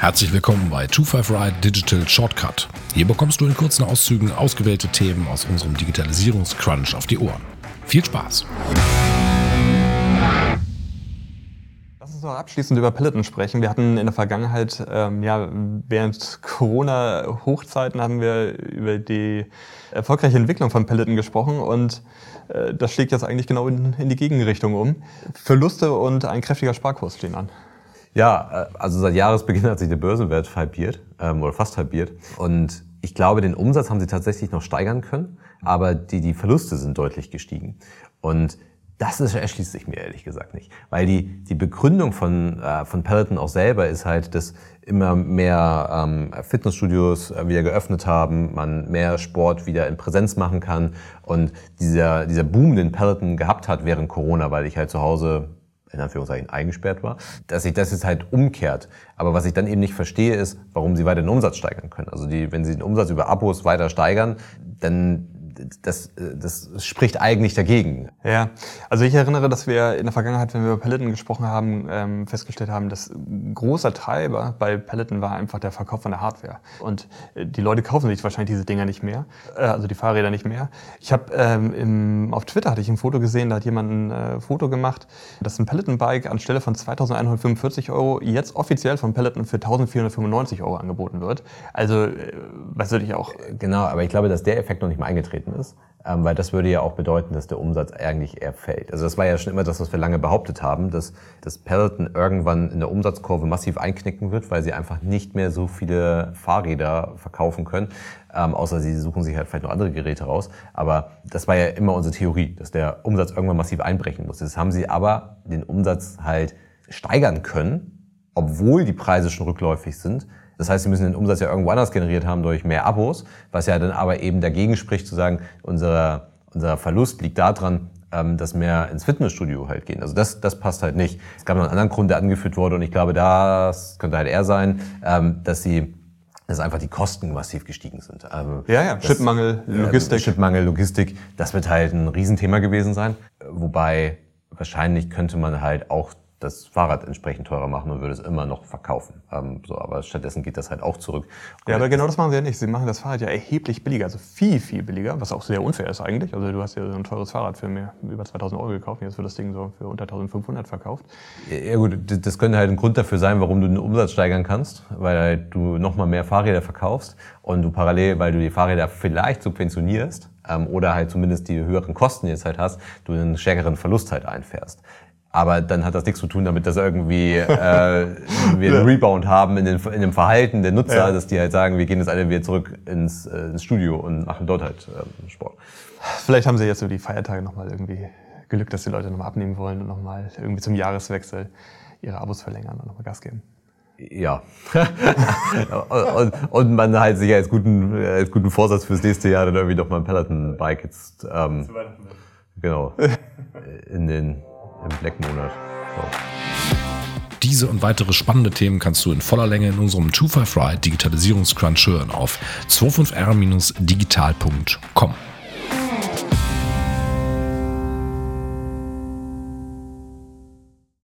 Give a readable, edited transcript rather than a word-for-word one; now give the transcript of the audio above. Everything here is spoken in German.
Herzlich willkommen bei 25 Ride Digital Shortcut. Hier bekommst du in kurzen Auszügen ausgewählte Themen aus unserem Digitalisierungscrunch auf die Ohren. Viel Spaß! Lass uns noch abschließend über Peloton sprechen. Wir hatten in der Vergangenheit, während Corona-Hochzeiten haben wir über die erfolgreiche Entwicklung von Peloton gesprochen und das schlägt jetzt eigentlich genau in die Gegenrichtung um. Verluste und ein kräftiger Sparkurs stehen an. Ja, also seit Jahresbeginn hat sich der Börsenwert halbiert oder fast halbiert. Und ich glaube, den Umsatz haben sie tatsächlich noch steigern können, aber die Verluste sind deutlich gestiegen. Und das erschließt sich mir ehrlich gesagt nicht. Weil die Begründung von Peloton auch selber ist halt, dass immer mehr Fitnessstudios wieder geöffnet haben, man mehr Sport wieder in Präsenz machen kann. Und dieser Boom, den Peloton gehabt hat während Corona, weil ich halt zu Hause in Anführungszeichen eingesperrt war, dass sich das jetzt halt umkehrt. Aber was ich dann eben nicht verstehe, ist, warum sie weiter den Umsatz steigern können. Also wenn sie den Umsatz über Abos weiter steigern, dann das spricht eigentlich dagegen. Ja, also ich erinnere, dass wir in der Vergangenheit, wenn wir über Peloton gesprochen haben, festgestellt haben, dass ein großer Treiber bei Peloton war einfach der Verkauf von der Hardware. Und die Leute kaufen sich wahrscheinlich diese Dinger nicht mehr, also die Fahrräder nicht mehr. Ich habe auf Twitter hatte ich ein Foto gesehen, da hat jemand ein Foto gemacht, dass ein Peloton-Bike anstelle von 2.145 € jetzt offiziell von Peloton für 1.495 € angeboten wird. Also, was würde ich auch... Genau, aber ich glaube, dass der Effekt noch nicht mal eingetreten ist, weil das würde ja auch bedeuten, dass der Umsatz eigentlich eher fällt. Also das war ja schon immer das, was wir lange behauptet haben, dass Peloton irgendwann in der Umsatzkurve massiv einknicken wird, weil sie einfach nicht mehr so viele Fahrräder verkaufen können, außer sie suchen sich halt vielleicht noch andere Geräte raus. Aber das war ja immer unsere Theorie, dass der Umsatz irgendwann massiv einbrechen muss. Jetzt haben sie aber den Umsatz halt steigern können, obwohl die Preise schon rückläufig sind. Das heißt, sie müssen den Umsatz ja irgendwo anders generiert haben durch mehr Abos, was ja dann aber eben dagegen spricht, zu sagen, unser Verlust liegt daran, dass mehr ins Fitnessstudio halt gehen. Also das passt halt nicht. Es gab noch einen anderen Grund, der angeführt wurde und ich glaube, das könnte halt eher sein, dass einfach die Kosten massiv gestiegen sind. Chipmangel, Logistik. Chipmangel, Logistik, das wird halt ein Riesenthema gewesen sein. Wobei wahrscheinlich könnte man halt auch das Fahrrad entsprechend teurer machen und würde es immer noch verkaufen. Aber stattdessen geht das halt auch zurück. Ja, aber genau das machen sie ja nicht. Sie machen das Fahrrad ja erheblich billiger, also viel, viel billiger, was auch sehr unfair ist eigentlich. Also du hast ja so ein teures Fahrrad für über 2.000 € gekauft, jetzt wird das Ding so für unter 1.500 verkauft. Ja gut, das könnte halt ein Grund dafür sein, warum du den Umsatz steigern kannst, weil halt du nochmal mehr Fahrräder verkaufst und du parallel, weil du die Fahrräder vielleicht subventionierst oder halt zumindest die höheren Kosten jetzt halt hast, du einen stärkeren Verlust halt einfährst. Aber dann hat das nichts zu tun damit, dass irgendwie wir einen Rebound haben in dem Verhalten der Nutzer, dass die halt sagen, wir gehen jetzt alle wieder zurück ins Studio und machen dort halt Sport. Vielleicht haben sie jetzt über die Feiertage nochmal irgendwie Glück, dass die Leute nochmal abnehmen wollen und nochmal irgendwie zum Jahreswechsel ihre Abos verlängern und nochmal Gas geben. Ja. und man halt sich als guten Vorsatz fürs nächste Jahr dann irgendwie noch mal ein Peloton-Bike jetzt genau im Black-Monat. So. Diese und weitere spannende Themen kannst du in voller Länge in unserem 25 Ride Digitalisierungscrunch hören auf 25r-digital.com.